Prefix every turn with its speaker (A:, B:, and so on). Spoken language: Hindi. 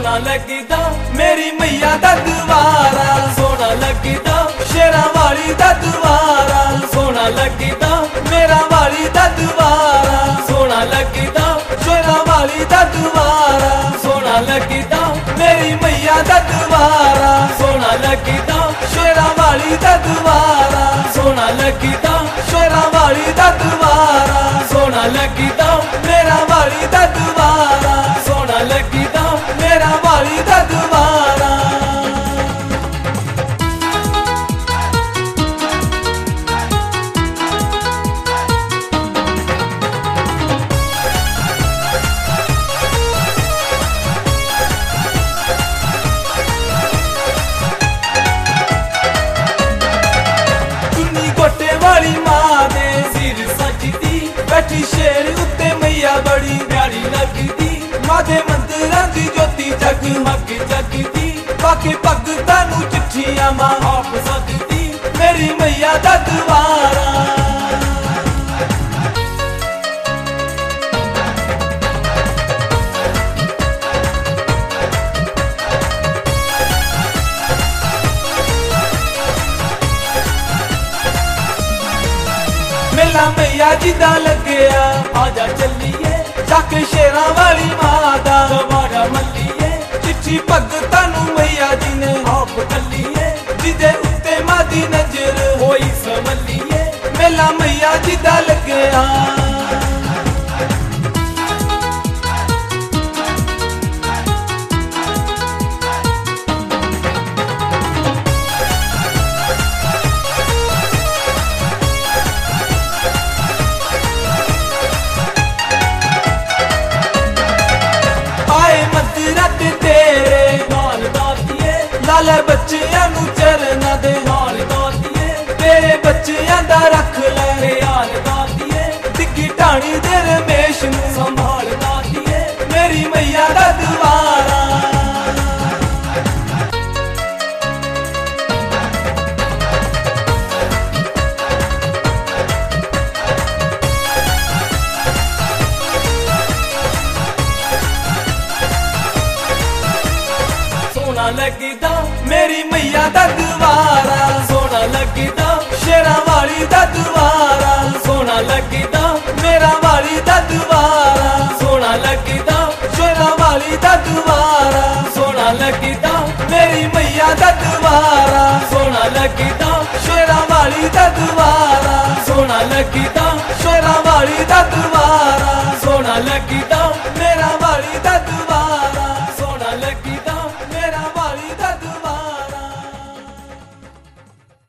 A: सोना लगदा मेरी मैया दा दुआरा, सोना लगदा शेरां वाली दा दुआरा, सोना लगदा मेरा वाली दा दुआरा, सोना लगदा शेरां वाली दा दुआरा, सोना लगदा मेरी मैया दा दुआरा, सोना लगदा शेरां वाली दा दुआरा, सोना लगदा शेरां वाली दा दुआरा, सोना लगदा मेरा वाली दा दुआरा, सोना लगदा मेरा वाली दा दुआरा। चुन्नी गोटे वाली मां दे सिर सजदी, बैठी शेर उत्ते मैया बड़ी प्यारी लगदी, मां दे मंदिरां दी ज्योति जगमग जगदी, बाकी भगतां नूं चिट्ठियां मां आप सकदी, मेरी मैया दा दुआरा। मेला मैया जी दा लग्या, आजा चलिए जाके शेरां वाली मां दा दवारा मल्लिए, चिट्ठी भगतां नूं मैया जी ने आप कल्लिए, जिदे उत्ते मां दी नजर होई संभलिए, मेला मैया जी दा लग्या। लाल बच्चियां नू चरना दे हाल दातिए, तेरे बच्चियां दा रख ले हाल दातिए, डिग्गी ढाणी दे रमेश नू संभाल दातिए, मेरी मैया दा दुआरा। सोना लगदा मेरी मैया दा दुआरा, सोना लगदा शेरां वाली दा दुआरा, सोना लगदा मेरा वाली दा दुआरा, सोना लगदा शेरां वाली दा दुआरा, सोना लगदा मेरी मैया दा दुआरा, सोना लगदा शेरां वाली दा दुआरा, सोना लगदा